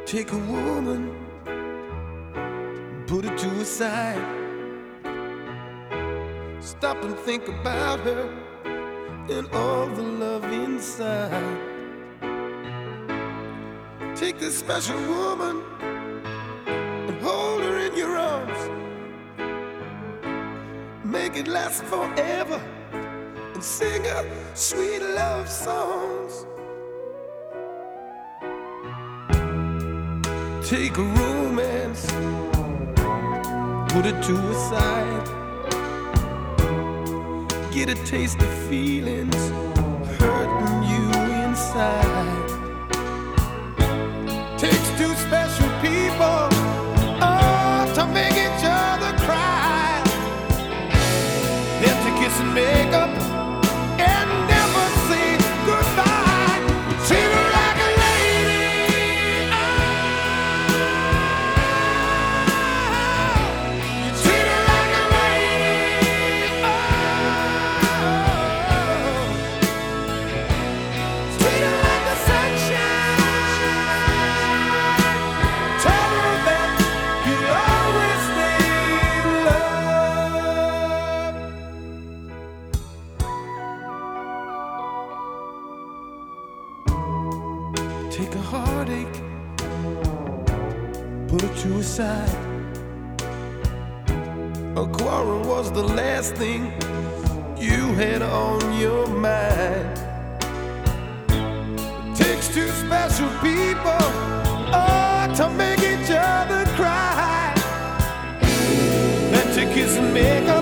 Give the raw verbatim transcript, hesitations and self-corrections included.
Take a woman, put her to a side. Stop and think about her and all the love inside. Take this special woman and hold her in your arms. Make it last forever and sing her sweet love songs. Take a romance, put it to a side. Get a taste of feelings hurting you inside. Takes two special people, oh, to make each other cry. Then to kiss and make up and never say goodbye. Treat her like a lady, oh. You treat her like a lady, oh. Treat her like the sunshine. Tell her that you'll always stay in love. Take a heartache, put it to a side. A quarrel was the last thing you had on your mind. It takes two special people, oh, to make each other cry. Let you kiss and make up.